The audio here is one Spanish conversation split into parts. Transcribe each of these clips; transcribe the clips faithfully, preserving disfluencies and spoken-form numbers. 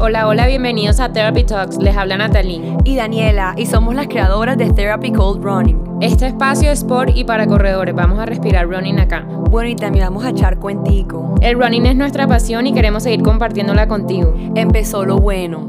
Hola, hola, bienvenidos a Therapy Talks. Les habla Natalie y Daniela y somos las creadoras de Therapy Cold Running. Este espacio es por y para corredores. Vamos a respirar running acá. Bueno, y también vamos a echar cuentico. El running es nuestra pasión y queremos seguir compartiéndola contigo. Empezó lo bueno.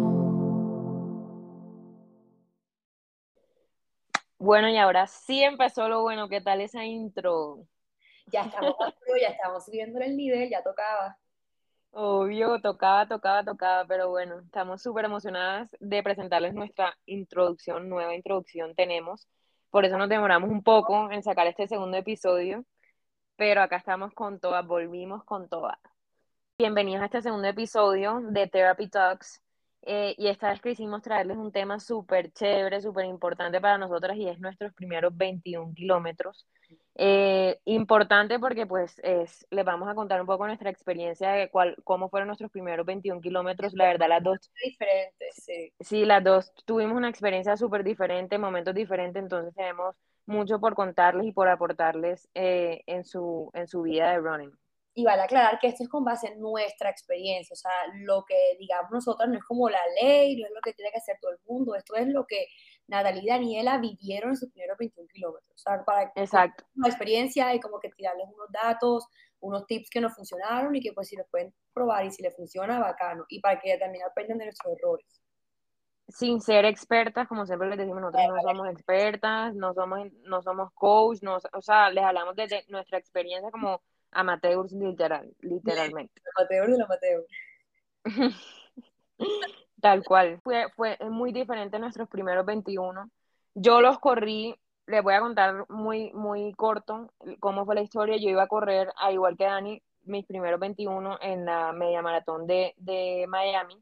Bueno, y ahora sí empezó lo bueno. ¿Qué tal esa intro? Ya estamos, ya estamos subiendo el nivel, ya tocaba. Obvio, tocaba, tocaba, tocaba, pero bueno, estamos súper emocionadas de presentarles nuestra introducción, nueva introducción tenemos. Por eso nos demoramos un poco en sacar este segundo episodio, pero acá estamos con todas, volvimos con todas. Bienvenidos a este segundo episodio de Therapy Talks. Eh, y esta vez quisimos traerles un tema súper chévere, súper importante para nosotras y es nuestros primeros veintiún kilómetros. Eh, importante porque pues es, les vamos a contar un poco nuestra experiencia de cuál, cómo fueron nuestros primeros veintiún kilómetros. La verdad, las dos... Diferentes, sí. Sí, las dos tuvimos una experiencia súper diferente, momentos diferentes, entonces tenemos mucho por contarles y por aportarles eh, en, su, en su vida de running. Y vale aclarar que esto es con base en nuestra experiencia, o sea, lo que digamos nosotros no es como la ley, no es lo que tiene que hacer todo el mundo, esto es lo que Natalie y Daniela vivieron en sus primeros veintiún kilómetros, o sea, para Exacto. una experiencia y como que tirarles unos datos, unos tips que nos funcionaron y que pues si los pueden probar y si les funciona, bacano, y para que también aprendan de nuestros errores. Sin ser expertas, como siempre les decimos, nosotros no somos expertas, no somos, no somos coach, no, o sea, les hablamos desde nuestra experiencia como amateurs literal, literalmente. Amateur de la amateur. Tal cual. Fue, fue muy diferente nuestros primeros veintiuno. Yo los corrí, les voy a contar muy, muy corto cómo fue la historia. Yo iba a correr, al igual que Dani, mis primeros veintiuno en la media maratón de, de Miami.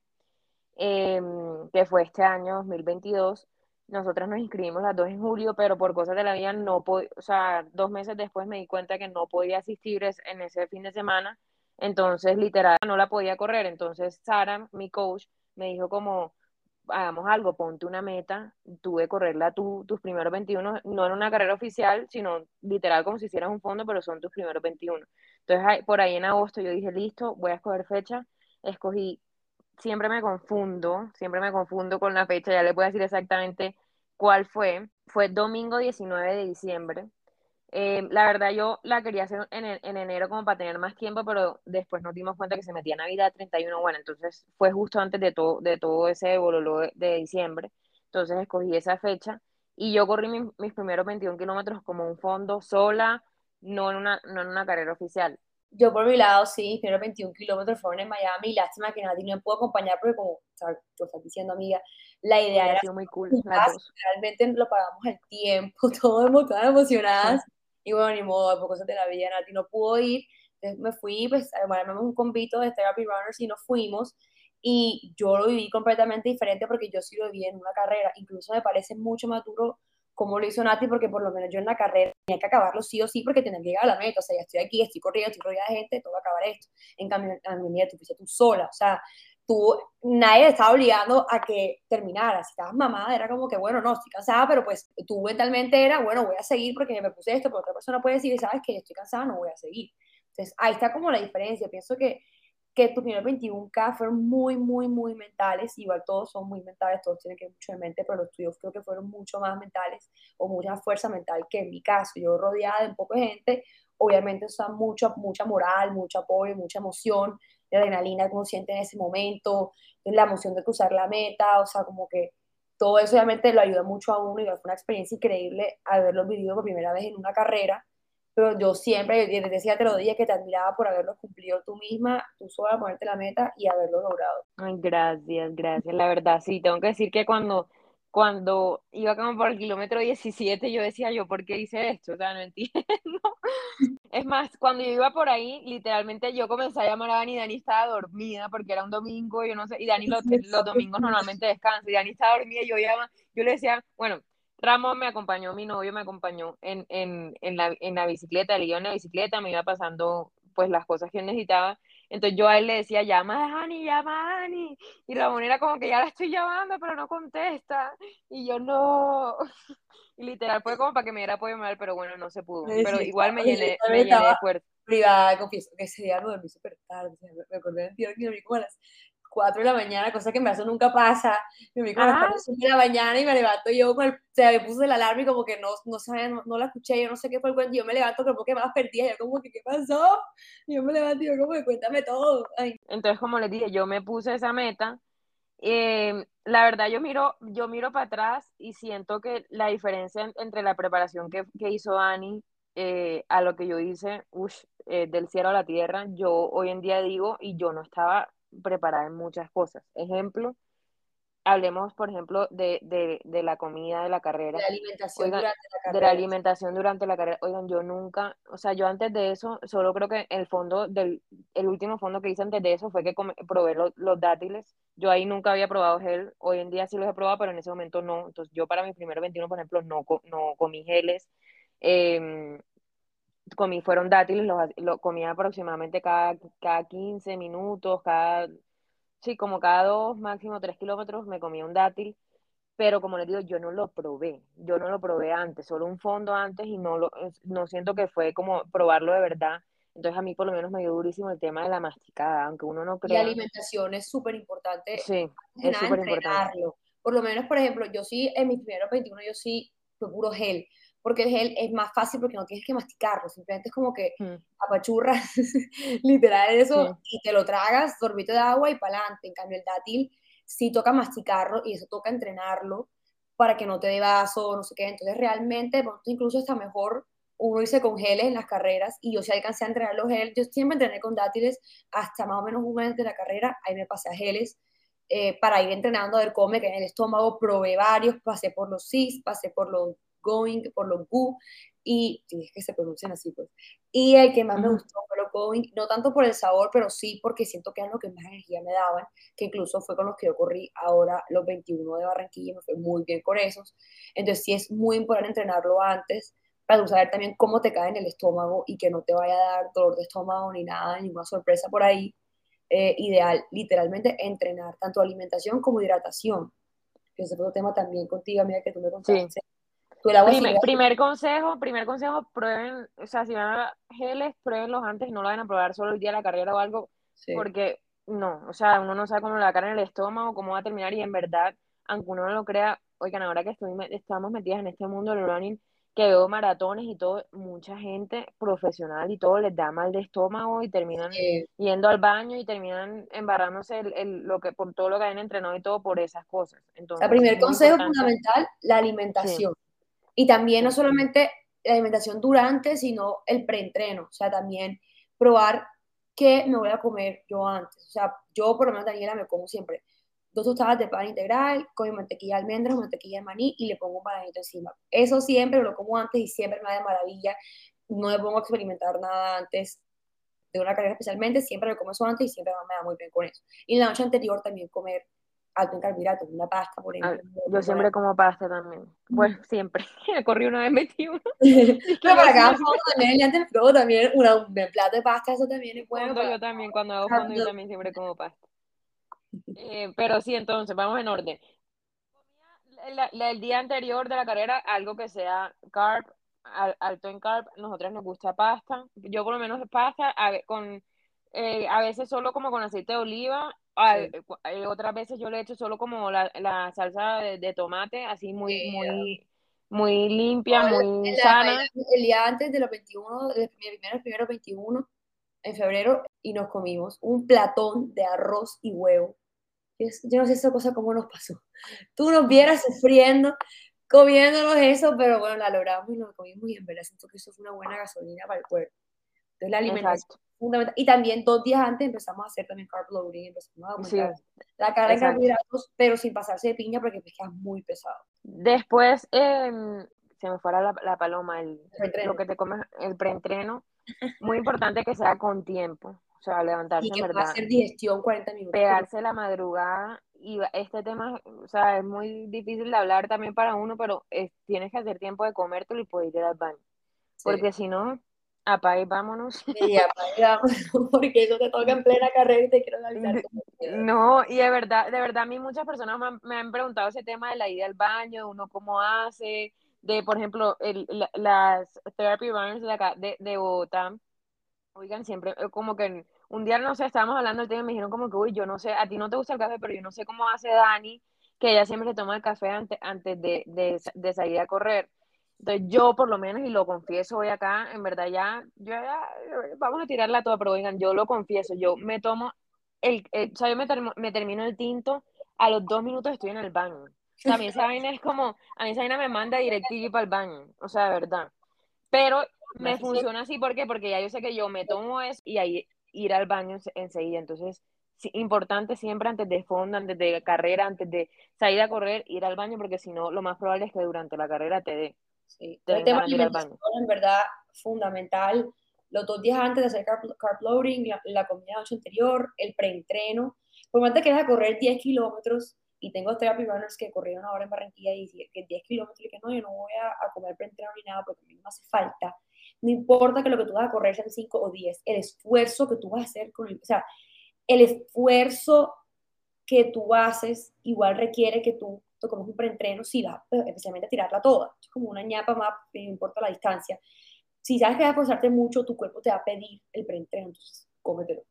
Eh, que fue este año dos mil veintidós. Nosotras nos inscribimos las dos en julio, pero por cosas de la vida no podía, o sea, dos meses después me di cuenta que no podía asistir en ese fin de semana, entonces literal no la podía correr. Entonces Sara, mi coach, me dijo como, hagamos algo, ponte una meta, tuve que correrla tú, tus primeros veintiuno, no en una carrera oficial, sino literal como si hicieras un fondo, pero son tus primeros veintiuno. Entonces por ahí en agosto yo dije, listo, voy a escoger fecha, escogí siempre me confundo, siempre me confundo con la fecha, ya les voy a decir exactamente cuál fue. Fue domingo diecinueve de diciembre. Eh, la verdad yo la quería hacer en, en enero como para tener más tiempo, pero después nos dimos cuenta que se metía Navidad treinta y uno, bueno, entonces fue justo antes de todo, de todo ese bololo de, de diciembre, entonces escogí esa fecha y yo corrí mi, mis primeros veintiún kilómetros como un fondo sola, no en una, no en una carrera oficial. Yo por mi lado, sí, mis primeros veintiún kilómetros fueron en Miami, lástima que nadie me pudo acompañar porque como o sea, tú estás diciendo, amiga, la idea Hubiera era sido muy cool, las dos. realmente lo pagamos el tiempo, todos estaban emocionadas, y bueno, ni modo, por cosas de la vida, Nati no pudo ir, entonces me fui, pues, armamos un convito de Therapy Runners y nos fuimos, y yo lo viví completamente diferente porque yo sí lo viví en una carrera, incluso me parece mucho más duro como lo hizo Nati, porque por lo menos yo en la carrera tenía que acabarlo sí o sí porque tenía que llegar a la meta, o sea, ya estoy aquí, estoy corriendo, estoy rodeada de gente, tengo que acabar esto. En cambio, a mi mía, tú fuiste tú sola, o sea, tú, nadie te estaba obligando a que terminaras, si estabas mamada, era como que, bueno, no, estoy cansada, pero pues tú mentalmente era, bueno, voy a seguir porque me puse esto, pero otra persona puede decir, sabes que estoy cansada, no voy a seguir. Entonces, ahí está como la diferencia, pienso que que tus primeros veintiún K fueron muy, muy, muy mentales, igual todos son muy mentales, todos tienen que ir mucho de mente, pero los tuyos creo que fueron mucho más mentales o mucha fuerza mental que en mi caso. Yo rodeada de un poco de gente, obviamente eso da mucho, mucha moral, mucho apoyo, mucha emoción, la adrenalina que uno siente en ese momento, la emoción de cruzar la meta, o sea, como que todo eso obviamente lo ayuda mucho a uno y fue una experiencia increíble haberlo vivido por primera vez en una carrera, pero yo siempre, desde decía te lo dije, que te admiraba por haberlo cumplido tú misma, tú sola, ponerte la meta y haberlo logrado. Ay, gracias, gracias. La verdad, sí, tengo que decir que cuando, cuando iba como por el kilómetro diecisiete, yo decía yo, ¿por qué hice esto? O sea, no entiendo. Es más, cuando yo iba por ahí, literalmente yo comencé a llamar a Dani, Dani estaba dormida porque era un domingo, yo no sé, y Dani los, los domingos normalmente descansa, y Dani estaba dormida, y yo llama, yo le decía, bueno, Ramón me acompañó, mi novio me acompañó en, en, en la, en la bicicleta, él iba en la bicicleta, me iba pasando pues las cosas que él necesitaba, entonces yo a él le decía, llama a Dani, llama a Dani, y Ramón era como que ya la estoy llamando, pero no contesta, y yo no, y literal fue como para que me diera apoyo moral, pero bueno, no se pudo, pero Sí, igual me yo llené, me también llené estaba de fuerza. privada, confieso que ese día me dormí súper tarde, o sea, me, me acordé de ti, que dormí como a las cuatro de la mañana, cosa que en brazo nunca pasa. Me vi como a las Ah, cuatro cinco de la mañana y me levanto yo con el, o sea, me puse la alarma y como que no, no sabía, no, no la escuché, yo no sé qué fue el cuento, y yo me levanto como que más perdida, yo como que, ¿qué pasó? Y yo me levanto y yo como que, cuéntame todo. Ay, entonces, como les dije, yo me puse esa meta. Eh, la verdad, yo miro, yo miro para atrás y siento que la diferencia en- entre la preparación que, que hizo Dani eh, a lo que yo hice, ush, eh, del cielo a la tierra, yo hoy en día digo, y yo no estaba preparada en muchas cosas. Ejemplo, hablemos, por ejemplo, de, de, de la comida de la la carrera. alimentación Oigan, durante la de la carrera. alimentación durante la carrera. Oigan, yo nunca, o sea, yo antes de eso, solo creo que el fondo del, el último fondo que hice antes de eso fue que come- probé los, los dátiles. Yo ahí nunca había probado gel. Hoy en día sí los he probado, pero en ese momento no. Entonces, yo para mi primer veintiuno, por ejemplo, no, co- no comí geles. Em, comí, fueron dátiles, los, lo comía aproximadamente cada, cada quince minutos, cada, sí, como cada dos, máximo tres kilómetros, me comía un dátil, pero como les digo, yo no lo probé, yo no lo probé antes, solo un fondo antes y no lo, no siento que fue como probarlo de verdad. Entonces a mí por lo menos me dio durísimo el tema de la masticada, aunque uno no Y la crea, alimentación es súper importante, sí, antes que es nada, súper importante. entrenarlo. Por lo menos, por ejemplo, yo sí, en mis primeros veintiuno, yo sí fue puro gel, porque el gel es más fácil porque no tienes que masticarlo, simplemente es como que Mm, apachurras, literal eso, sí, y te lo tragas, sorbito de agua y para adelante. En cambio, el dátil sí toca masticarlo y eso toca entrenarlo para que no te dé vaso, no sé qué. Entonces, realmente, de pronto incluso está mejor uno irse con geles en las carreras, y yo sí alcancé a entrenar los geles, yo siempre entrené con dátiles hasta más o menos un mes de la carrera, ahí me pasé a geles, eh, para ir entrenando a ver cómo me quedé en el estómago, probé varios, pasé por los cis, pasé por los going, por los gu, y, y es que se pronuncian así pues, y el que más me ujú, gustó fue los going, no tanto por el sabor, pero sí porque siento que eran lo que más energía me daban, que incluso fue con los que yo corrí ahora los veintiuno de Barranquilla, me fue muy bien con esos, entonces sí es muy importante entrenarlo antes, para tú saber también cómo te cae en el estómago y que no te vaya a dar dolor de estómago ni nada, ninguna sorpresa por ahí. Eh, ideal, literalmente, entrenar tanto alimentación como hidratación, que ese fue otro tema también contigo, amiga, que tú me sí. contaste. Tú el agua Primer, sirve. primer consejo, primer consejo, prueben, o sea, si van a geles, pruébenlos antes y no lo vayan a probar solo el día de la carrera o algo, Sí. porque no, o sea, uno no sabe cómo le va a caer en el estómago, cómo va a terminar, y en verdad, aunque uno no lo crea, oigan, ahora que estoy, estamos metidas en este mundo del running, que veo maratones y todo, mucha gente profesional y todo les da mal de estómago y terminan Eh, yendo al baño y terminan embarrándose el, el- lo que, por todo lo que hayan entrenado y todo por esas cosas. o sea, Entonces, primer muy consejo importante, fundamental, la sí, alimentación. Y también no sí. solamente la alimentación durante, sino el preentreno. O sea, también probar qué me voy a comer yo antes. O sea, yo por lo menos, Daniela, me como siempre dos tostadas de pan integral con mi mantequilla de almendras o mantequilla de maní y le pongo un bananito encima. Eso siempre lo como antes y siempre me da de maravilla. No me pongo a experimentar nada antes de una carrera especialmente, siempre lo como eso antes y siempre me da muy bien con eso. Y en la noche anterior también comer alto en carbohidratos, una pasta, por Ah, ejemplo, yo muy buena. siempre como pasta también. Bueno, siempre. Corrí una vez veintiuno. Es que Pero yo para cada siempre. fondo también, y antes luego también una, un plato de pasta, eso también es bueno Fondo para... yo también, cuando hago fondo yo también siempre como pasta. Eh, pero sí, entonces, vamos en orden. La- la- el día anterior de la carrera, algo que sea carb, al- alto en carb, nosotros nos gusta pasta. Yo por lo menos pasta, a, ve- con, eh, a veces solo como con aceite de oliva, a- Sí. cu- eh, otras veces yo le echo solo como la, la salsa de, de tomate, así muy, Eh, muy, muy limpia, el, muy el- la- sana. el día antes de los veintiuno, de los primeros, primeros veintiuno, en febrero, y nos comimos un platón de arroz y huevo. Yo, yo no sé esa cosa cómo nos pasó. Tú nos vieras sufriendo, comiéndonos eso, pero bueno, la logramos y nos comimos y en verdad siento que eso fue una buena gasolina para el cuerpo. Entonces la alimentación Exacto, es fundamental. Y también dos días antes empezamos a hacer también carb loading, empezamos a sí, aumentar la carga en exacto. carbohidratos, pero sin pasarse de piña porque pues queda muy pesado. Después, em, se me fuera la, la paloma, el, El lo entreno. que te comes, el preentreno. Muy importante que sea con tiempo, o sea, Y levantarse en que pueda verdad, hacer digestión cuarenta minutos por lo pegarse la madrugada. Y este tema, o sea, es muy difícil de hablar también para uno, pero es- tienes que hacer tiempo de comértelo y poder ir al baño, sí. porque si no, apaga y vámonos. Y ya, porque eso te toca en plena carrera y te quiero analizar cómo quedas. No, y de verdad, de verdad, a mí muchas personas me han, me han preguntado ese tema de la ida al baño, uno cómo hace, de, por ejemplo, el, la- las therapy runners de acá, de, de Bogotá. Oigan, siempre eh, como que un día, no sé, estábamos hablando del tema y me dijeron como que, uy, yo no sé, a ti no te gusta el café, pero yo no sé cómo hace Dani, que ella siempre se toma el café antes, antes de, de, de salir a correr. Entonces yo por lo menos, y lo confieso hoy acá, en verdad ya, yo ya, vamos a tirarla toda, pero oigan, yo lo confieso, yo me tomo, el, el o sea, yo me, termo- me termino el tinto, a los dos minutos estoy en el baño. O sea, a mí esa vaina es como, a mí esa vaina me manda directillo para el baño, o sea, de verdad. Pero Más me eficiente. funciona así, ¿por qué? Porque ya yo sé que yo me tomo eso y ahí ir al baño ense- enseguida. Entonces, sí, importante siempre antes de fondo, antes de carrera, antes de salir a correr, ir al baño, porque si no, lo más probable es que durante la carrera te dé, Sí. te Todo el den tema de ganas de ir al alimentación, baño. en verdad, fundamental. Los dos días antes de hacer carb, carb loading, la, la comida de la noche anterior, el preentreno. Por más de que vas a correr diez kilómetros, y tengo therapy runners que corrieron ahora en Barranquilla y dicen que diez kilómetros, y que no, yo no voy a, a comer preentreno ni nada porque a mí no me hace falta. No importa que lo que tú vas a correr sean cinco o diez, el esfuerzo que tú vas a hacer con el, o sea, el esfuerzo que tú haces igual requiere que tú te comes un preentreno, si vas, pues, especialmente a tirarla toda. Es como una ñapa más, no importa la distancia. Si sabes que vas a esforzarte mucho, tu cuerpo te va a pedir el preentreno, entonces cómetelo.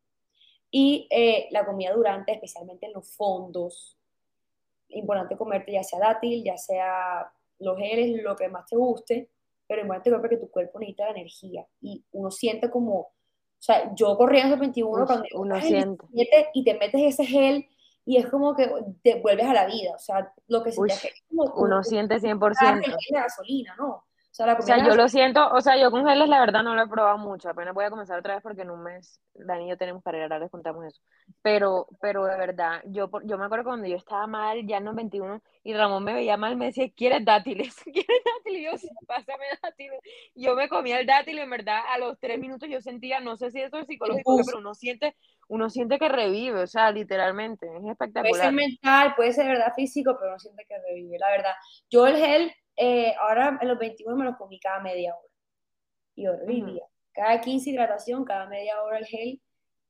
Y eh, la comida durante, especialmente en los fondos, importante comerte ya sea dátil, ya sea los geles, lo que más te guste, pero importante porque tu cuerpo necesita la energía y uno siente como, o sea, yo corría en esos veintiuno Uy, cuando uno estás en el siente. diecisiete y te metes ese gel y es como que te vuelves a la vida, o sea, lo que Uy, sentías que es como tu, uno tu, siente cien por el ciento. gel de gasolina, ¿no? O sea, la O comida sea, de yo lo gasolina siento, o sea, yo con geles la verdad no lo he probado mucho, apenas voy a comenzar otra vez porque en un mes Dani y yo tenemos carrera, ahora les contamos eso. Pero, pero de verdad, yo, por- yo me acuerdo cuando yo estaba mal, ya en los veintiuno, y Ramón me veía mal, me decía, ¿quieres dátiles? ¿Quieres dátiles? Y yo, sí, pásame dátiles. Yo me comía el dátil y en verdad a los tres minutos yo sentía, no sé si eso es el psicológico, o qué, boost. pero uno siente, uno siente que revive, o sea, literalmente, es Puede ser espectacular. mental, puede ser verdad físico, pero no siente que revive, la verdad. Yo el gel, eh, ahora en los veintiuno me lo comí cada media hora y yo Ujú. revivía. Cada quince hidratación, cada media hora el gel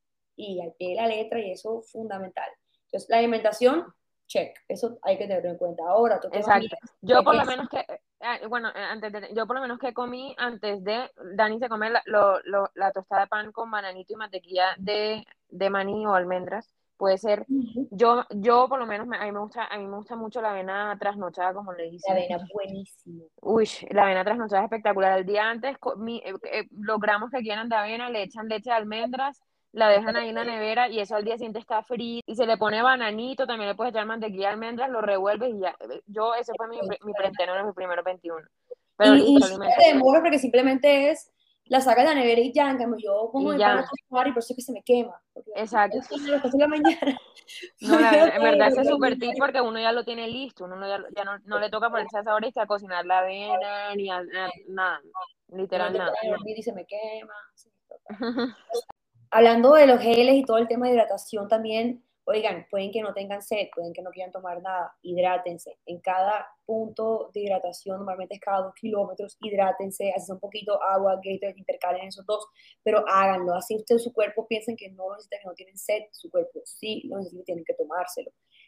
y al pie de la letra y eso es fundamental. Entonces, la alimentación, check, eso hay que tenerlo en cuenta. Ahora, otro tema también Exacto. es Yo de por lo queso. menos que, eh, bueno, eh, antes de, yo por lo menos que comí antes de, Dani se come la, lo, lo- la tostada de pan con bananito y mantequilla de, de maní o almendras, puede ser. Ujú. Yo, yo por lo menos, me- a mí me gusta, a mí me gusta mucho la avena trasnochada, como le La dicen. avena, buenísimo. Uy, la avena trasnochada es espectacular. El día antes, co- mi- eh, eh, los gramos que quieran de avena, le echan leche de almendras, la dejan ahí en la nevera y eso al día siguiente está frío. Y se le pone bananito, también le puedes echar mantequilla de almendras, lo revuelves y ya. Eh, Yo, ese fue mi, pre- mi preenteno en mis primeros veintiuno. Pero Y ni listo, siquiera te alimentación. demora porque simplemente es la sacas de la nevera y ya, en cambio yo pongo Y mi pan a ya, tostar y por eso es que se me quema. Porque exacto. a las cuatro de la mañana. No, la verdad, en verdad ese es súper tip porque uno ya lo tiene listo, uno no, ya, ya no, no le toca ponerse a esa hora y que a cocinar la avena, ni a, a- nada, Y no literal te nada. pueden dormir y se me quema. Sí, total. Hablando de los geles y todo el tema de hidratación también, oigan, pueden que no tengan sed, pueden que no quieran tomar nada, hidrátense. En cada punto de hidratación, normalmente es cada dos kilómetros, hidrátense, así un poquito agua, Gatorade, intercalen esos dos, pero háganlo. Así usted, su cuerpo, piensen que no necesitan, que no tienen sed, su cuerpo sí lo necesita y tienen que tomárselo.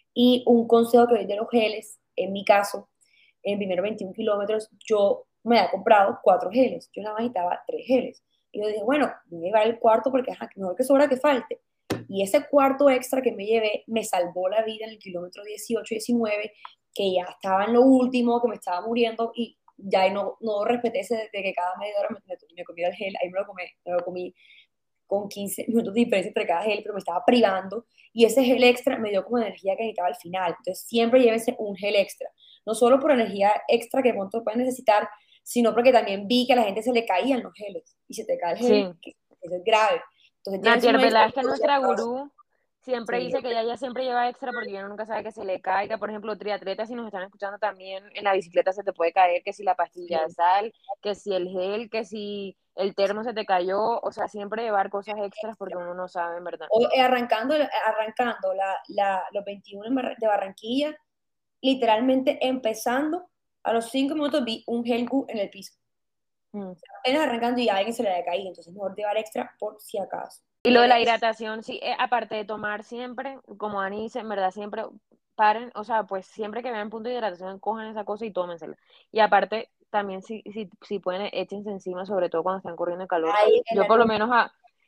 Y un consejo que doy de los geles, en mi caso, en primero veintiún kilómetros, yo me había comprado cuatro geles, yo nada más necesitaba tres geles. Y yo dije, bueno, voy a llevar el cuarto porque ajá, mejor que sobra que falte. Y ese cuarto extra que me llevé me salvó la vida en el kilómetro dieciocho diecinueve, que ya estaba en lo último, que me estaba muriendo y ya no, no respeté ese de que cada media hora me, me, me comiera el gel, ahí me lo, comí, me lo comí con quince minutos de diferencia entre cada gel, pero me estaba privando y ese gel extra me dio como energía que necesitaba al final. Entonces siempre llévense un gel extra, no solo por energía extra que pronto pueden necesitar, sino porque también vi que a la gente se le caían los geles y se te cae el gel, Sí. que eso es grave. Entonces llévense Nantier uno extra. Velázquez, nuestra gurú, siempre Sí, dice que ella ya siempre lleva extra porque uno nunca sabe que se le caiga. Por ejemplo, triatletas, si nos están escuchando también, en la bicicleta se te puede caer, que si la pastilla de sí. sal, que si el gel, que si el termo se te cayó. O sea, siempre llevar cosas extras porque uno no sabe, en verdad. O, eh, arrancando, arrancando la, la, los veintiuno de Barranquilla, literalmente empezando, a los cinco minutos vi un gel en el piso. Mm. Apenas arrancando y a alguien se le había caído, entonces mejor llevar extra por si acaso. Y lo de la Tienes, hidratación, sí, eh, aparte de tomar siempre, como Dani dice, en verdad siempre paren, o sea, pues siempre que vean punto de hidratación, cojan esa cosa y tómensela. Y aparte, también si, si, si pueden, échense encima, sobre todo cuando están corriendo en calor. ahí en Yo la por lo nuca, menos a,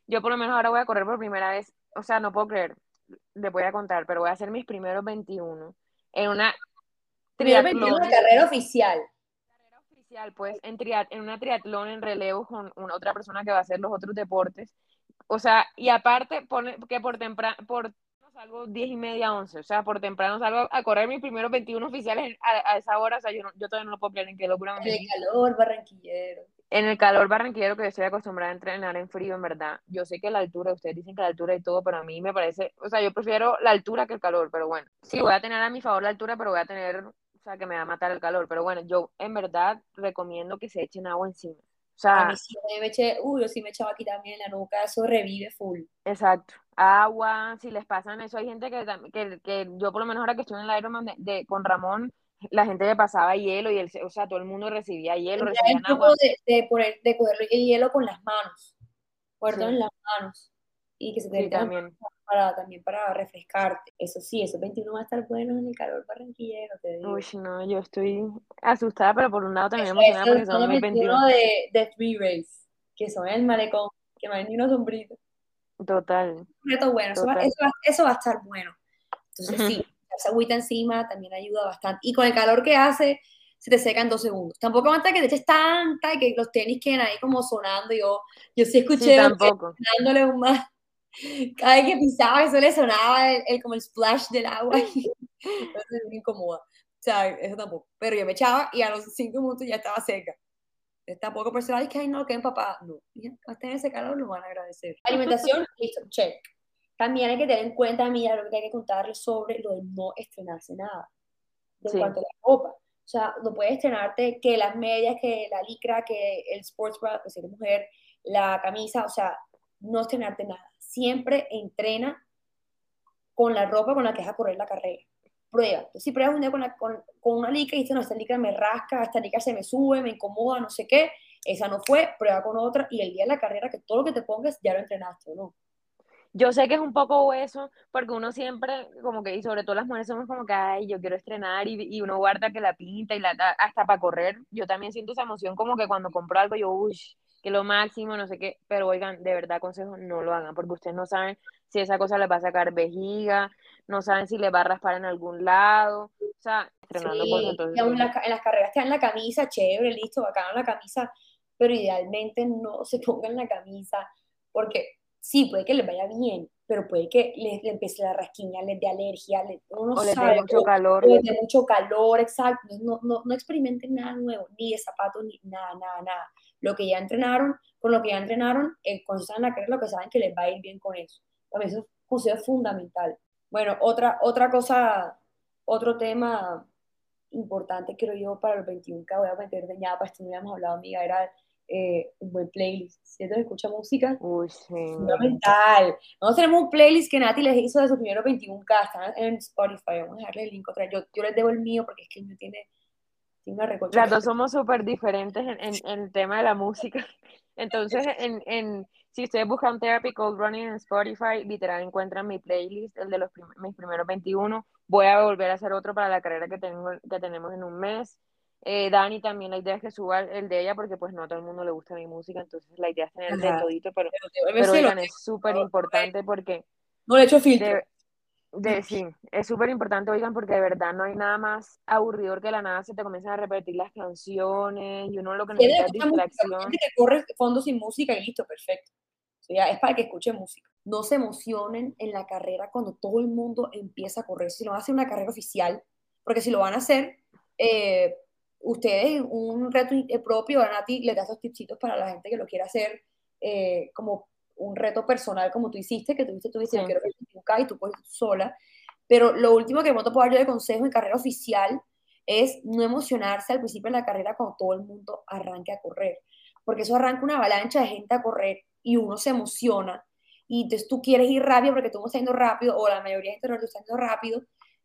yo por lo menos ahora voy a correr por primera vez, o sea, no puedo creer, les voy a contar, pero voy a hacer mis primeros veintiuno en una Primero veintiuno de triatlón carrera oficial. oficial, pues, en, triat en una triatlón en relevo con una otra persona que va a hacer los otros deportes. O sea, y aparte, pone, que por temprano, por salgo diez y media, once, o sea, por temprano salgo a correr mis primeros veintiuno oficiales a, a esa hora, o sea, yo, no, yo todavía no lo puedo creer en qué locura me En el metí. calor barranquillero. En el calor barranquillero que yo estoy acostumbrada a entrenar en frío, en verdad. Yo sé que la altura, ustedes dicen que la altura y todo, pero a mí me parece, o sea, yo prefiero la altura que el calor, pero bueno. Sí, voy a tener a mi favor la altura, pero voy a tener, o sea, que me va a matar el calor. Pero bueno, yo en verdad recomiendo que se echen agua encima. O A mí sea, sí me eché, uy, yo sí me echaba aquí también en la nuca, eso revive full. exacto. Agua, si les pasan eso, hay gente que, tam- que, que yo por lo menos ahora que estoy en el Ironman de, de- con Ramón, la gente le pasaba hielo y él, se- o sea, todo el mundo recibía hielo, Tendría el recibían truco agua. de, de poner, de coger el hielo con las manos, ponerlo en Sí, las manos y que se te sí, derritan también. para, también para refrescarte. Eso sí, esos veintiuno van a estar buenos en el calor barranquillero, te Uy, digo. no, yo estoy asustada, pero por un lado también emocionada Esos porque son son los mis veintiuno. veintiuno de, de Three Race, que son el malecón, que no hay ni una sombrita. Total, Un reto bueno, eso va, total. eso va, eso va a estar bueno. Entonces Ujú. sí, esa agüita encima también ayuda bastante. Y con el calor que hace, se te seca en dos segundos. Tampoco aguanta que te eches tanta y que los tenis queden ahí como sonando. Yo, yo sí Sí, escuché tampoco. dándole un más. Cada vez que pisaba, eso le sonaba el, el- como el splash del agua y entonces me incomoda. O sea, eso tampoco. Pero yo me echaba y a los cinco minutos ya estaba seca. Entonces, tampoco personal es que ay no, que papá. No, mira, hasta en ese calor lo van a agradecer. Alimentación, listo, check. También hay que tener en cuenta, mira, lo que hay que contarles sobre lo de no estrenarse nada de en Sí, cuanto a la ropa. O sea, no puedes estrenarte que las medias, que la licra, que el sports bra, pues si eres mujer, la camisa, o sea, no estrenarte nada. Siempre entrena con la ropa con la que vas a correr la carrera. Prueba. Entonces, si pruebas un día con, la, con, con una licra y dices, no, esta licra me rasca, esta licra se me sube, me incomoda, no sé qué, esa no fue, prueba con otra y el día de la carrera que todo lo que te pongas ya lo entrenaste, ¿no? yo sé que es un poco eso, porque uno siempre, como que, y sobre todo las mujeres somos como que, ay, yo quiero estrenar, y, y uno guarda que la pinta y la, hasta para correr. Yo también siento esa emoción como que cuando compro algo, yo, uy, que lo máximo, no sé qué, pero oigan, de verdad, consejo, no lo hagan, porque ustedes no saben si esa cosa les va a sacar vejiga, no saben si les va a raspar en algún lado, o sea, estrenando cosas, Sí, entonces, digamos, en, las, en las carreras te dan la camisa, chévere, listo, bacano la camisa, pero idealmente no se pongan la camisa, porque sí, puede que les vaya bien, pero puede que les, les empiece la rasquiña, les dé alergia, les- uno no o les dé sabe, mucho o, o calor. les dé mucho calor, exacto, no, no, no experimenten nada nuevo, ni de zapatos, ni nada, nada, nada. Lo que ya entrenaron, con lo que ya entrenaron, eh, cuando están en la carrera, lo que saben que les va a ir bien con eso. También eso es un consejo fundamental. Bueno, otra, otra cosa, otro tema importante, creo yo, para los veintiuno k, voy a meter de ñapa, esto no habíamos hablado, amiga, era eh, un buen playlist. Si entonces escucha música, Uy, sí. fundamental. Nosotros tenemos un playlist que Nati les hizo de sus primeros veintiuno k, están en Spotify, vamos a dejarle el link otra vez. Yo, yo les debo el mío porque es que el mío tiene, tiene una recocha Las que... dos somos súper diferentes en, en, en el tema de la música. Entonces, en, en, si ustedes buscan Therapy Cold Running en Spotify, literal encuentran mi playlist, el de los prim mis primeros veintiuno. Voy a volver a hacer otro para la carrera que, tengo, que tenemos en un mes. Eh, Dani también, la idea es que suba el de ella porque pues no a todo el mundo le gusta mi música, entonces la idea es tener de Ajá. todito, pero, Pero te vuelves pero se lo oigan, tengo, es súper no, importante porque no le echo filtro. de, de sí, es súper importante, oigan, porque de verdad no hay nada más aburridor que la nada se te comienzan a repetir las canciones y uno lo que Si quieres necesita es escuchar música, hay gente distracción. que corre fondo sin música y listo, perfecto. O sea, es para que escuche música. No se emocionen en la carrera cuando todo el mundo empieza a correr. Si lo van a hacer una carrera oficial, porque si lo van a hacer, eh, ustedes un reto eh, propio, a Nati les da esos tipsitos para la gente que lo quiera hacer eh, como un reto personal, como tú hiciste, que tú dices, tú dices, Sí, yo quiero que tú y tú puedes sola. Pero lo último que me puedo dar yo de consejo en carrera oficial es no emocionarse al principio de la carrera cuando todo el mundo arranque a correr, porque eso arranca una avalancha de gente a correr y uno se emociona y entonces tú quieres ir rápido porque tú estás yendo rápido o la mayoría de gente está yendo rápido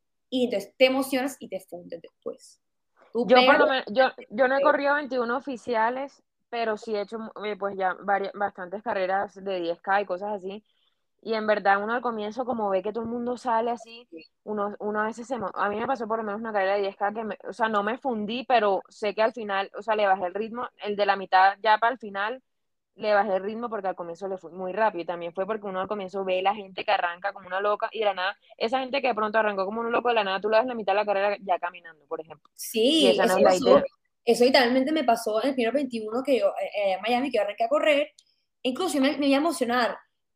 y entonces te emocionas y te fundes después. Tú yo por lo pégalo. menos, yo, yo no he corrido veintiuno oficiales, pero sí he hecho eh, pues ya varias, bastantes carreras de diez K y cosas así. Y en verdad uno al comienzo como ve que todo el mundo sale así, uno, uno a veces se... emo- A mí me pasó por lo menos una carrera de diez K que, me, o sea, no me fundí, pero sé que al final, o sea, le bajé el ritmo, el de la mitad ya para el final, le bajé el ritmo porque al comienzo le fui muy rápido y también fue porque uno al comienzo ve la gente que arranca como una loca y de la nada, esa gente que de pronto arrancó como un loco de la nada, tú la ves en la mitad de la carrera ya caminando, por ejemplo. Y Sí, esa no eso es la pasó. idea. Eso literalmente me pasó en el primer veintiuno que yo, eh, en Miami, que yo arranqué a correr. Incluso yo me, me iba a emocionar.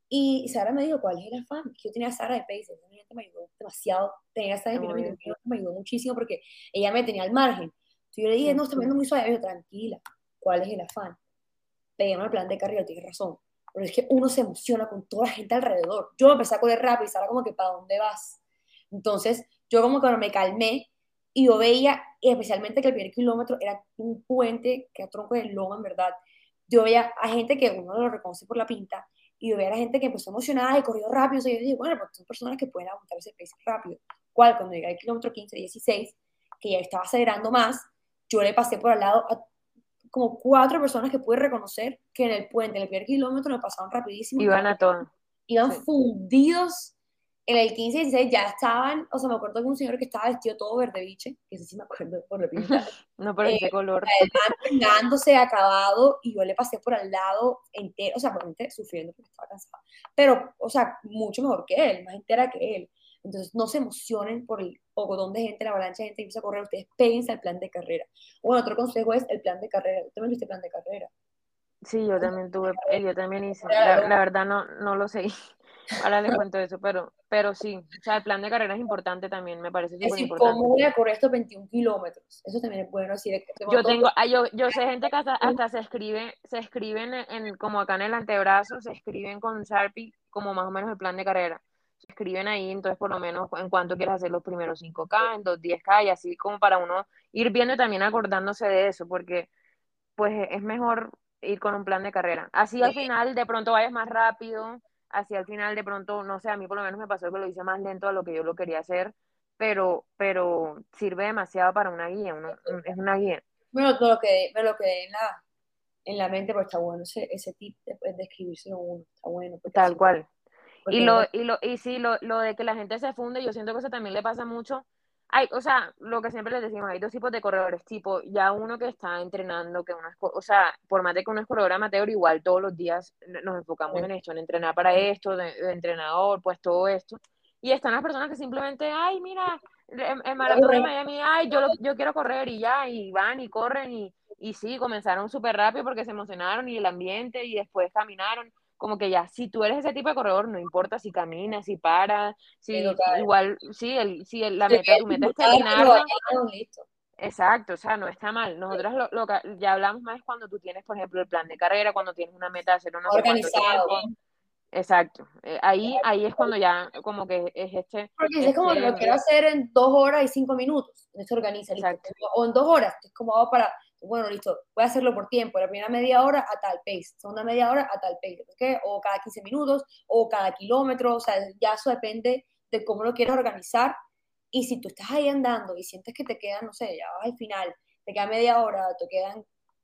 Y Sara me dijo, ¿cuál es el afán? Yo tenía a Sara de Pace, esa gente me ayudó demasiado. Tenía a Sara de primer Obvio. veintiuno, me ayudó muchísimo porque ella me tenía al margen. Entonces yo le dije, Sí. no, está viendo muy suave. Me dijo, tranquila, ¿cuál es el afán? Peguemos el plan de carrera, tienes razón. Pero es que uno se emociona con toda la gente alrededor. Yo empecé a correr rápido y Sara como que, ¿para dónde vas? Entonces, yo como que me calmé y yo veía, y especialmente que el primer kilómetro era un puente que a tronco de loma, en verdad. Yo veía a gente que uno lo reconoce por la pinta, y yo veía a la gente que empezó emocionada y corrió rápido. O sea, yo dije, bueno, pues son personas que pueden aguantar ese pace rápido. ¿Cuál? Cuando llegué al kilómetro quince, dieciséis, que ya estaba acelerando más, yo le pasé por al lado a como cuatro personas que pude reconocer que en el puente, en el primer kilómetro, me pasaban rapidísimo, Iban estaban, a todo. iban Sí. fundidos. En el quince y dieciséis ya estaban, o sea, me acuerdo de un señor que estaba vestido todo verde biche, que ese sí me acuerdo por la pinta, No por eh, ese color. el man pegándose acabado, y yo le pasé por al lado entero, o sea, obviamente sufriendo porque estaba cansada, pero, o sea, mucho mejor que él, más entera que él. Entonces, no se emocionen por el pocotón de gente, la avalancha de gente que empieza a correr, ustedes péguense al plan de carrera. Bueno, otro consejo es el plan de carrera. ¿Tú también viste plan de carrera? Sí, yo también tuve, eh, yo también hice. Era la La, la loca. verdad no, no lo seguí. Ahora les cuento eso, pero, pero sí, o sea, el plan de carrera es importante también, me parece Es súper decir, ¿cómo importante. voy a correr estos veintiún kilómetros? Eso también es bueno, así de, de Yo pronto, tengo, ah, yo, yo sé gente que hasta, hasta se escribe, se escriben en, en- como acá en el antebrazo, se escriben con Sharpie como más o menos el plan de carrera. Se escriben ahí, entonces por lo menos en cuánto quieres hacer los primeros cinco K, en dos diez K, y así como para uno ir viendo y también acordándose de eso, porque pues es mejor ir con un plan de carrera. Así al final de pronto vayas más rápido, así al final de pronto, no sé, a mí por lo menos me pasó que lo hice más lento a lo que yo lo quería hacer, pero, pero sirve demasiado para una guía, uno- un- es una guía. me lo, me lo quedé, me lo quedé en la, en la mente, porque está bueno ese, ese tip de, de escribírselo a uno, está bueno, porque Tal así, cual. Y porque lo, uno, y lo, y sí, lo, lo de que la gente se funde, yo siento que eso también le pasa mucho. Hay, o sea, lo que siempre les decimos, hay dos tipos de corredores, tipo, ya uno que está entrenando, que uno es, co- o sea, por más de que uno es corredor amateur, igual todos los días nos enfocamos en esto, en entrenar para esto, de, de entrenador, pues todo esto. Y están las personas que simplemente, ay, mira, el, el maratón de Miami, ay, yo, lo, yo quiero correr y ya, y van y corren y, y sí, comenzaron súper rápido porque se emocionaron y el ambiente y después caminaron como que ya, si tú eres ese tipo de corredor, no importa si caminas, si paras, si total, igual, sí, el, si el- la si meta, quieres tu meta es disfrutártelo, terminarla, bailado, listo. exacto, o sea, no está mal. Nosotros lo, lo que ya hablamos más cuando tú tienes, por ejemplo, el plan de carrera, cuando tienes una meta de hacer no sé cuánto Organizado. tiempo, exacto. Eh, ahí, ahí es cuando ya como que es este, Porque si es como que este, lo quiero hacer en dos horas y cinco minutos, entonces se organiza, listo. exacto, O en dos horas, que es como hago para, bueno, listo, voy a hacerlo por tiempo. La primera media hora a tal pace, segunda media hora a tal pace, ¿ok? O cada quince minutos, o cada kilómetro, o sea, ya eso depende de cómo lo quieras organizar. Y si tú estás ahí andando y sientes que te quedan, no sé, ya vas al final, te queda media hora, te quedan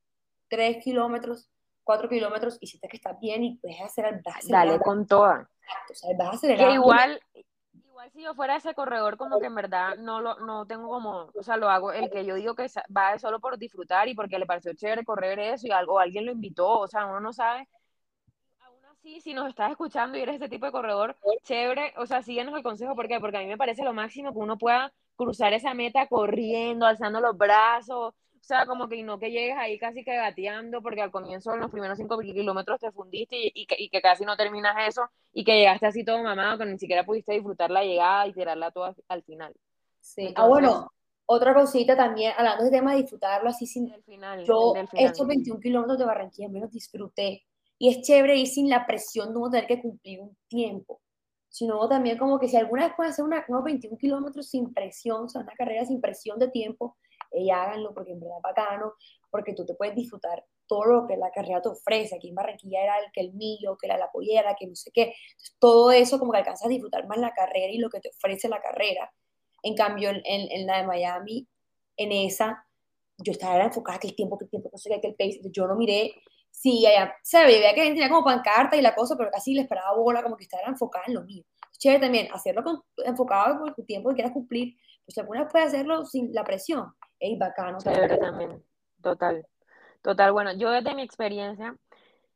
tres kilómetros, cuatro kilómetros, y sientes que estás bien y puedes hacer, vas dale acelerando, con toda. o sea, vas Que acelerando. igual, igual si yo fuera ese corredor, como que en verdad no lo, no tengo como, o sea, lo hago, el que yo digo que sa- va solo por disfrutar y porque le pareció chévere correr eso y algo, alguien lo invitó, o sea, uno no sabe. Aún así, si nos estás escuchando y eres ese tipo de corredor, chévere, o sea, síguenos el consejo, ¿por qué? Porque a mí me parece lo máximo que uno pueda cruzar esa meta corriendo, alzando los brazos, o sea, como que no que llegues ahí casi que gateando, porque al comienzo, en los primeros cinco kilómetros te fundiste y, y, que, y que casi no terminas eso, y que llegaste así todo mamado, que ni siquiera pudiste disfrutar la llegada y tirarla toda al final. Sí. Ah, Entonces, bueno, otra cosita también, hablando de tema de disfrutarlo así sin... del final, Yo del final. estos veintiún kilómetros de Barranquilla menos disfruté. Y es chévere ir sin la presión de uno tener que cumplir un tiempo. Sino también como que si alguna vez pueden hacer una, unos veintiún kilómetros sin presión, o sea, una carrera sin presión de tiempo, eh, háganlo porque en verdad es bacano, porque tú te puedes disfrutar todo lo que la carrera te ofrece. Aquí en Barranquilla era el que el mío, que era la pollera, que no sé qué. Entonces, todo eso como que alcanzas a disfrutar más la carrera y lo que te ofrece la carrera. En cambio, en, en, en la de Miami, en esa, yo estaba enfocada que el tiempo, que el tiempo, no sé qué, que el pace, yo no miré, sí, allá, se veía que tenía como pancarta y la cosa, pero casi le esperaba bola, como que estaba enfocada en lo mío. Chévere también, hacerlo con, enfocado con el tiempo que quieras cumplir, pues si alguna vez puedes hacerlo sin la presión, es bacano también. Chévere también, total. Total, bueno, yo desde mi experiencia,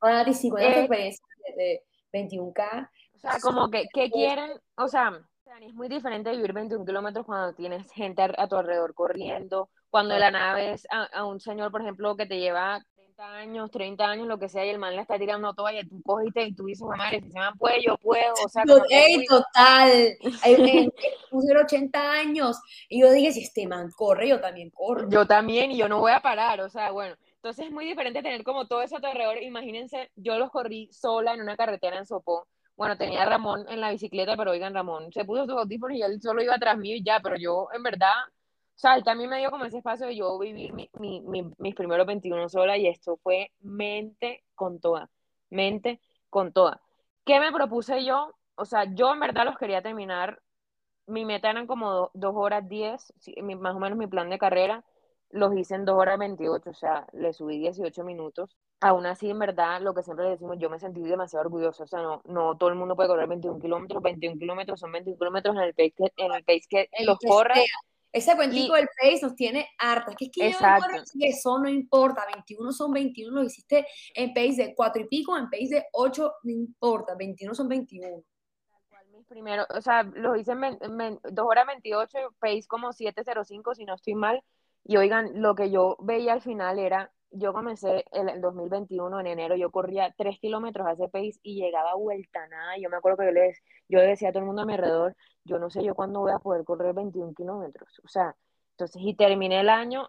Ahora, Nati, sí, cuéntanos tu Eh, experiencia de, de veintiún K. o sea, como que, ¿qué quieren? O sea, es muy diferente vivir veintiún kilómetros cuando tienes gente a, a tu alrededor corriendo, cuando de la nada ves a, a un señor, por ejemplo, que te lleva treinta años, treinta años, lo que sea, y el man le está tirando toalla, y tú cogiste y tú dices, madre, si se me puede, yo puedo, o sea, Yo, como que es ey, muy... total. Hay gente que puso ochenta años. Y yo dije, si este man corre, yo también corro. Yo también, y yo no voy a parar, o sea, bueno, entonces es muy diferente tener como todo eso a tu alrededor. Imagínense, yo los corrí sola en una carretera en Sopó. Bueno, tenía a Ramón en la bicicleta, pero oigan, Ramón se puso sus audífonos y él solo iba atrás mío y ya, pero yo, en verdad, o sea, él también me dio como ese espacio de yo vivir mi, mi, mi, mis primeros veintiuno sola y esto fue mente con toda, mente con toda. ¿Qué me propuse yo? O sea, yo en verdad los quería terminar, mi meta eran como do, dos horas diez, más o menos mi plan de carrera, los hice en dos horas veintiocho, o sea, le subí dieciocho minutos. Aún así, en verdad, lo que siempre le decimos, yo me sentí demasiado orgullosa, o sea, no, no todo el mundo puede correr veintiún kilómetros, veintiún kilómetros son veintiún kilómetros en el pace que, en el pace que El los que sea. corras, Ese cuentico y del pace nos tiene hartas. Que es que yo no puedo exacto. decir que eso no importa. veintiuno son veintiuno, lo hiciste en pace de cuatro y pico, en pace de ocho, no importa. veintiuno son veintiuno. Mis primeros, o sea, los hice en dos horas veintiocho, pace como siete cero cinco si no estoy mal. Y oigan, lo que yo veía al final era, yo comencé el, el dos mil veintiuno en enero, yo corría tres kilómetros a ese pace y llegaba a vuelta a nada. Yo me acuerdo que yo le, yo le decía a todo el mundo a mi alrededor, yo no sé yo cuándo voy a poder correr veintiún kilómetros. O sea, entonces, y terminé el año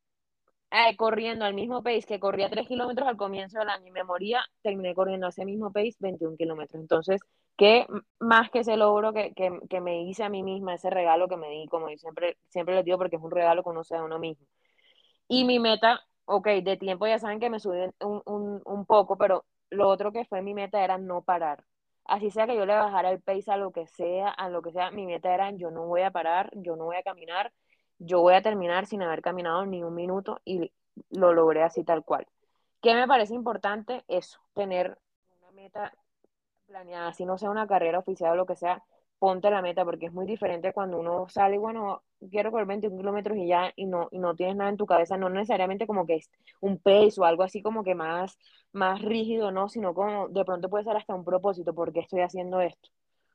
eh, corriendo al mismo pace que corría tres kilómetros al comienzo del año y me moría, terminé corriendo a ese mismo pace veintiún kilómetros. Entonces, ¿qué más que ese logro que, que, que me hice a mí misma, ese regalo que me di, como yo siempre, siempre les digo, porque es un regalo que uno se da a uno mismo? Y mi meta, ok, de tiempo ya saben que me subí un, un, un poco, pero lo otro que fue mi meta era no parar. Así sea que yo le bajara el pace a lo que sea, a lo que sea, mi meta era yo no voy a parar, yo no voy a caminar, yo voy a terminar sin haber caminado ni un minuto y lo logré así tal cual. ¿Qué me parece importante? Eso, tener una meta planeada, si no sea una carrera oficial o lo que sea, ponte la meta, porque es muy diferente cuando uno sale, bueno, quiero correr veintiún kilómetros y ya, y no, y no tienes nada en tu cabeza, no necesariamente como que es un pace o algo así como que más, más rígido, no, sino como de pronto puede ser hasta un propósito, ¿por qué estoy haciendo esto?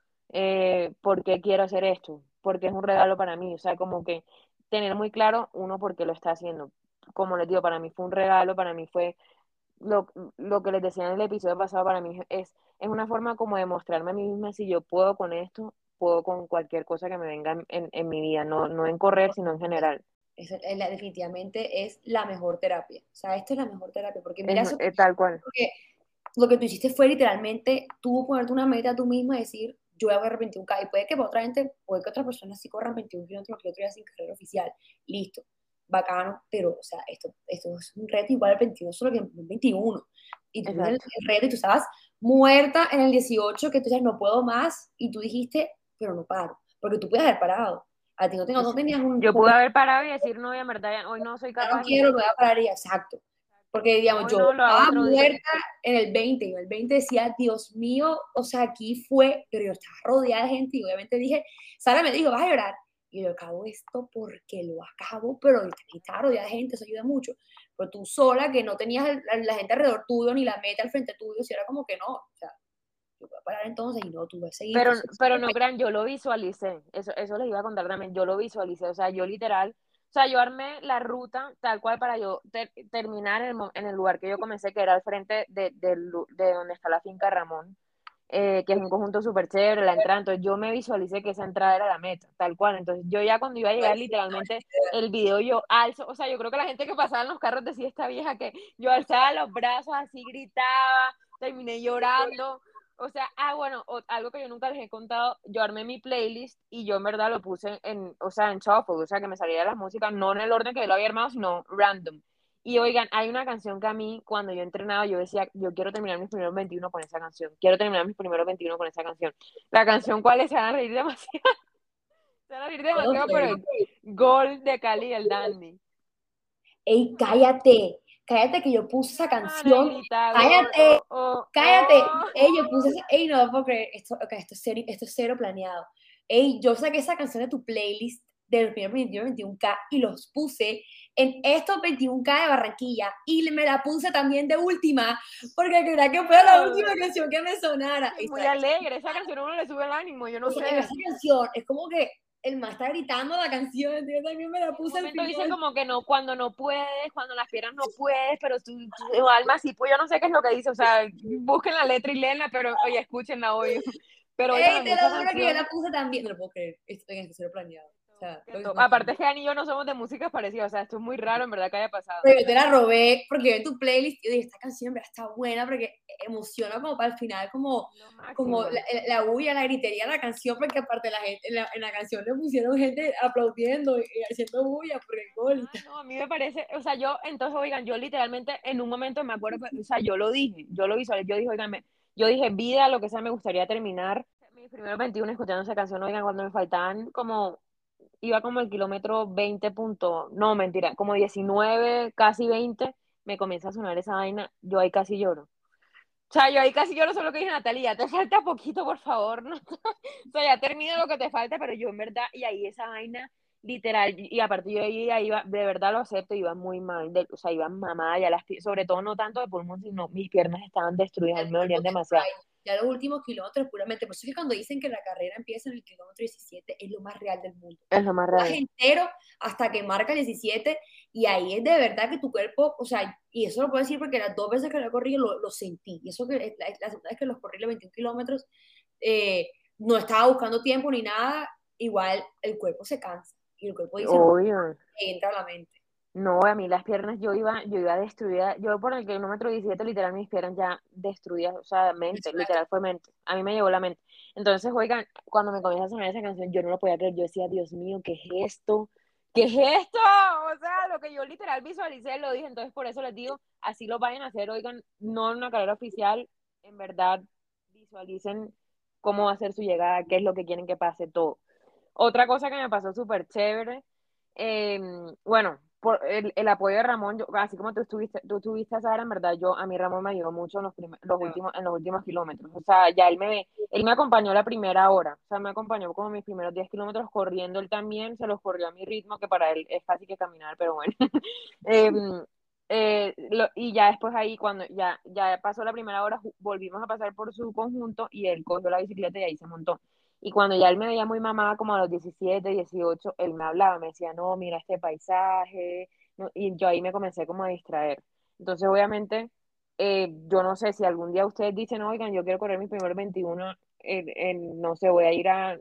Eh, ¿por qué quiero hacer esto? Porque es un regalo para mí, o sea, como que tener muy claro uno por qué lo está haciendo. Como les digo, para mí fue un regalo, para mí fue lo, lo que les decía en el episodio pasado, para mí es, es una forma como de mostrarme a mí misma si yo puedo con esto, puedo con cualquier cosa que me venga en, en mi vida, no, no en correr, sino en general. Eso, es la- definitivamente es la mejor terapia. O sea, esto es la mejor terapia. Porque Es, mira, eso, es tal cual. porque lo que tú hiciste fue literalmente tú ponerte una meta tú misma y decir, yo voy a correr veintiún K. Y puede que para otra gente, puede que otras personas sí corran veintiún kilómetros que otro día sin carrera oficial. Listo, bacano, pero, o sea, esto, esto es un reto igual al veintiuno, solo que en veintiuno. Y tú tienes el, Exacto. el reto y tú estabas muerta en el dieciocho, que tú dices, no puedo más, y tú dijiste, pero no paro, porque tú puedes haber parado. A ti no, te- no tenías un, Yo pude haber parado y decir, no, en verdad, ya- hoy no soy ya no capaz y quiero, ya. me voy a parar y exacto. Porque, digamos, Hoy yo no, lo hago estaba otro día. muerta en el veinte, y en el veinte decía, Dios mío, o sea, aquí fue, pero yo estaba rodeada de gente y obviamente dije, Sara me dijo, vas a llorar. Y yo acabo esto porque lo acabo, pero estaba rodeada de gente, eso ayuda mucho. Pero tú sola, que no tenías la, la gente alrededor tuyo, ni la meta al frente tuyo, si era como que no, o sea, yo voy a parar entonces y no, tú vas a seguir. Pero, Entonces, pero no crean, yo lo visualicé, eso, eso les iba a contar también, yo lo visualicé, o sea, yo literal, o sea, yo armé la ruta tal cual para yo ter- terminar en el, mo- en el lugar que yo comencé, que era al frente de, de, lu- de donde está la finca Ramón, eh, que es un conjunto súper chévere, la entrada, entonces yo me visualicé que esa entrada era la meta, tal cual, entonces yo ya cuando iba a llegar literalmente el video yo alzo, o sea, yo creo que la gente que pasaba en los carros decía esta vieja que yo alzaba los brazos así, gritaba, terminé llorando. O sea, ah, bueno, o, algo que yo nunca les he contado, yo armé mi playlist y yo en verdad lo puse en, o sea, en shuffle, o sea, que me saliera la música, no en el orden que yo lo había armado, sino random. Y oigan, hay una canción que a mí, cuando yo entrenaba, yo decía, yo quiero terminar mis primeros veintiuno con esa canción, quiero terminar mis primeros veintiuno con esa canción. La canción, ¿cuál es? Se van a reír demasiado, se van a reír no demasiado, pero sé. es Gol de Cali el Dandy. Ey, cállate, cállate que yo puse esa Hermana, y canción, grita gol, cállate, oh, oh, cállate. oh. Ey, yo puse esa, ey, no lo puedo creer, esto, okay, esto es cero, esto es cero planeado. Ey, yo saqué esa canción de tu playlist de los primeros veintiuno, veintiuno K y los puse en estos veintiuno K de Barranquilla y me la puse también de última porque quería que fuera la última canción que me sonara. Es muy Esa- alegre, esa canción a uno le sube el ánimo, yo no o sea, sé. esa canción es como que el más está gritando la canción, yo también me la En un puse al momento dicen final. como que no, cuando no puedes, cuando las piernas no puedes, pero tu, tu alma sí, pues yo no sé qué es lo que dice, o sea, busquen la letra y léenla, pero oye, escúchenla hoy. Pero oigan, Ey, a mí te esa lo juro que yo la canción, puse también, no lo puedo creer, esto en esto planeado. O sea, que lo que to- me aparte es que Dani y yo no somos de músicas parecidas, o sea, esto es muy raro en verdad que haya pasado. Pero yo te la robé porque vi tu playlist y yo dije, esta canción en verdad está buena porque emociona como para el final, como, Lo máximo. como la, la bulla, la gritería de la canción, porque aparte la gente, en la, en la canción le pusieron gente aplaudiendo y haciendo bulla porque el gol. Ah, no, a mí me parece, o sea, yo, entonces, oigan, yo literalmente en un momento me acuerdo, o sea, yo lo dije, yo lo visualicé, yo dije, oigan, me- yo dije, vida, lo que sea, me gustaría terminar mis primeros veintiuno escuchando esa canción, oigan, cuando me faltaban como, iba como el kilómetro veinte punto, no, mentira, como diecinueve, casi veinte, me comienza a sonar esa vaina, yo ahí casi lloro. O sea, yo ahí casi lloro solo que dije, Natalia, te falta poquito, por favor, ¿no? O sea, ya termina lo que te falta, pero yo en verdad, y ahí esa vaina, literal, y aparte yo ahí, ahí iba, de verdad lo acepto, iba muy mal, de, o sea, iba mamada, ya las, sobre todo no tanto de pulmón, sino mis piernas estaban destruidas, me dolían demasiado. Ya los últimos kilómetros, puramente. Por eso es que cuando dicen que la carrera empieza en el kilómetro diecisiete, es lo más real del mundo. Es lo más Vas real. entero hasta que marca el diecisiete, y ahí es de verdad que tu cuerpo, o sea, y eso lo puedo decir porque las dos veces que lo he corrido lo, lo sentí. Y eso que la, la segunda vez que los corrí los veintiún kilómetros, eh, no estaba buscando tiempo ni nada, igual el cuerpo se cansa. Y el cuerpo dice, no, Obvio. entra a la mente. No, a mí las piernas yo iba, yo iba destruida. Yo por el kilómetro diecisiete literal mis piernas ya destruidas, o sea, mente, literal fue mente. A mí me llegó la mente. Entonces, oigan, cuando me comienza a sonar esa canción, yo no lo podía creer. Yo decía, Dios mío, ¿qué es esto? ¿Qué es esto? O sea, lo que yo literal visualicé, lo dije. Entonces, por eso les digo, así lo vayan a hacer, oigan, no en una carrera oficial, en verdad, visualicen cómo va a ser su llegada, qué es lo que quieren que pase, todo. Otra cosa que me pasó súper chévere, eh, bueno, por el, el apoyo de Ramón, yo, así como tú estuviste, tú estuviste, Sara, en verdad, yo, a mí Ramón me ayudó mucho en los, prim los últimos, en los últimos kilómetros. O sea, ya él me, él me acompañó la primera hora, o sea, me acompañó como mis primeros diez kilómetros corriendo, él también se los corrió a mi ritmo, que para él es fácil que caminar, pero bueno. eh, eh, lo, y ya después ahí, cuando ya, ya pasó la primera hora, volvimos a pasar por su conjunto y él cogió la bicicleta y ahí se montó. Y cuando ya él me veía muy mamada, como a los diecisiete, dieciocho, él me hablaba, me decía, no, mira este paisaje, no, y yo ahí me comencé como a distraer. Entonces, obviamente, eh, yo no sé si algún día ustedes dicen, oigan, yo quiero correr mis primeros veintiuno, en, en, no sé, voy a ir a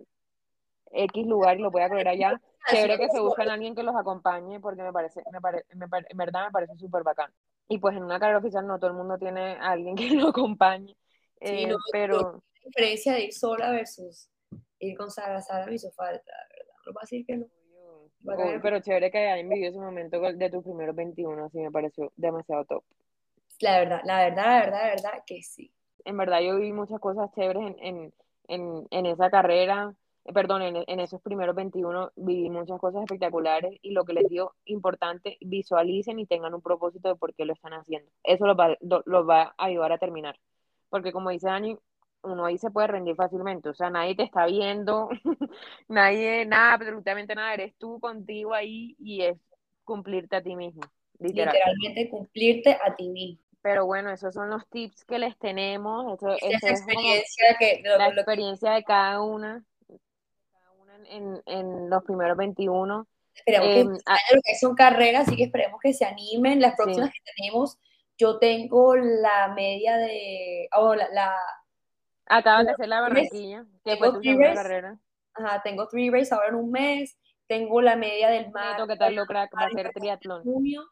X lugar y lo voy a correr allá. Chévere que se busquen a alguien que los acompañe, porque me parece, me pare, me pare, en verdad me parece súper bacán. Y pues en una carrera oficial no todo el mundo tiene a alguien que lo acompañe, Sí, eh, no, yo, pero... la diferencia de ir sola versus ir con Sara, Sara me hizo falta, ¿verdad? No va a decir que no. Uy, pero chévere que hayan vivido ese momento de tus primeros veintiuno, así me pareció demasiado top. La verdad, la verdad, la verdad, la verdad que sí. En verdad yo viví muchas cosas chéveres en, en, en, en esa carrera, eh, perdón, en, en esos primeros veintiuno viví muchas cosas espectaculares y lo que les digo, importante, visualicen y tengan un propósito de por qué lo están haciendo. Eso los va, lo- los va a ayudar a terminar. Porque como dice Dani, uno ahí se puede rendir fácilmente, o sea, nadie te está viendo, nadie, nada, absolutamente nada, eres tú contigo ahí y es cumplirte a ti mismo, literal. Literalmente cumplirte a ti mismo. Pero bueno, esos son los tips que les tenemos. Eso, Esta es eso la es como experiencia que, lo, la lo que experiencia de cada una, cada una en, en los primeros veintiuno. esperemos que Eh, este ah, año lo que son carreras, así que esperemos que se animen. Las sí, próximas que tenemos, yo tengo la media de, oh, la, la, acaban de la hacer la three race. Barranquilla, que fue Tengo tu three segunda race, carrera. ajá, tengo three race ahora en un mes, tengo la media del mar, Neto, ¿qué la tal lo crack? Va a del mar ser en triatlón. junio,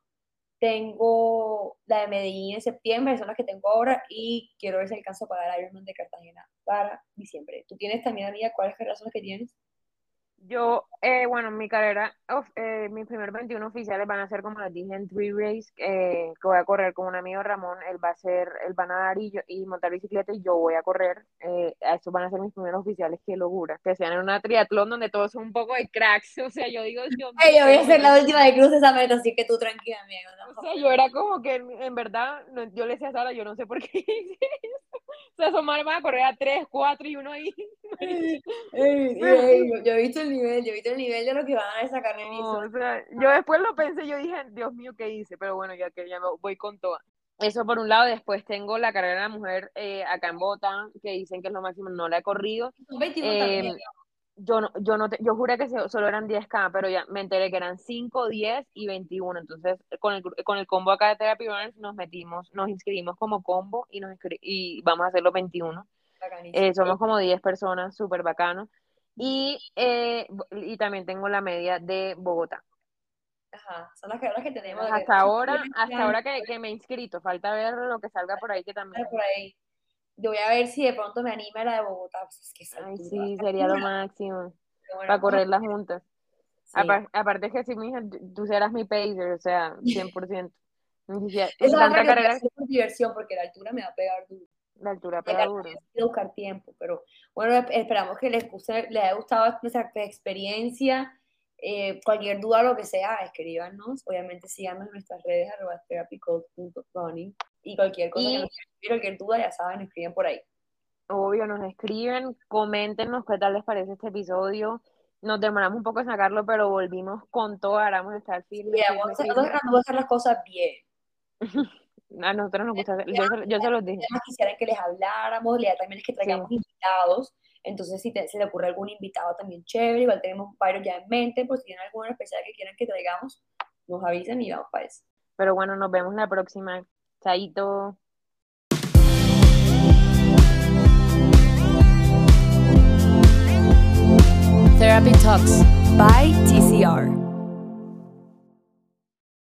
tengo la de Medellín en septiembre, son las que tengo ahora, y quiero ver si alcanzo a pagar Ironman de Cartagena para diciembre. ¿Tú tienes también, amiga, cuáles son las que tienes? Yo, eh, bueno, mi carrera, of- eh, mis primeros veintiuno oficiales van a ser como les dije en Three Race, eh, que voy a correr con un amigo Ramón, él va a ser, él va a nadar y, yo, y montar bicicleta y yo voy a correr, eh, esos van a ser mis primeros oficiales, qué locura, que sean en una triatlón donde todos son un poco de cracks, o sea, yo digo, Dios mío, Hey, yo voy a tengo ser que... la última de cruz esa meta, así que tú tranquila, amiga. O No, sea, yo era como que en, en verdad, no, yo le decía a Sara, yo no sé por qué hice eso. O sea, esos manes van a correr a tres, cuatro y uno ahí, Ey, ey, yo, yo he visto el nivel, yo he visto el nivel de lo que van a sacar en No, o Instagram. sea, yo después lo pensé, yo dije, Dios mío, ¿qué hice? Pero bueno, ya que ya me voy con toda. Eso por un lado, después tengo la carrera de la mujer eh, acá en Bogotá, que dicen que es lo máximo, no la he corrido. Son veintiuno Eh, también. yo no, yo no te- yo juré que se- solo eran diez K, pero ya me enteré que eran cinco, diez y veintiuno. Entonces, con el, gru- con el combo acá de Therapy Runners nos metimos, nos inscribimos como combo y nos inscri- y vamos a hacer los veintiuno. Bacanísimo. Eh, somos como diez personas, súper bacano. Y, eh, bo- y también tengo la media de Bogotá. Ajá, son las carreras que tenemos. Entonces, De que hasta tenemos ahora, hasta experiencia, ahora que, que me he inscrito, falta ver lo que salga por ahí que también. por ahí. Yo voy a ver si de pronto me anima la de Bogotá. Pues es que esa Ay, altura, sí, esa sería lo altura. máximo, Pero bueno, para vamos a- correrlas juntas. sí. Apar- aparte que sí, mija, tú tú serás mi pacer, o sea, cien por ciento. Y si- Esa y es la otra tanta que voy a carrera, hacer por diversión, porque la altura me va a pegar duro. la altura Voy pega a duro. buscar tiempo, pero bueno, esp- esperamos que les guste, les haya gustado nuestra experiencia. Eh, cualquier duda, lo que sea, escríbanos. Obviamente síganos en nuestras redes, arroba therapycode punto running. Y cualquier cosa que Y nos quieran escribir, cualquier duda, ya saben, escriben por ahí. obvio, nos escriben, coméntenos qué tal les parece este episodio. Nos demoramos un poco en sacarlo, pero volvimos con todo, ahora vamos a estar firmes, Mira, firmes, vamos a, nosotros firmes. tratando de hacer las cosas bien. A nosotros nos gusta, hacer- yo, se- yo se los dije. Temas quisieran que les habláramos, la idea también es que traigamos Sí. invitados. Entonces, si te- se le ocurre algún invitado también chévere, igual tenemos varios ya en mente, pues si tienen alguno en especial que quieran que traigamos, nos avisen y vamos para eso. Pero bueno, nos vemos la próxima. Chaito. Therapy Talks by T C R.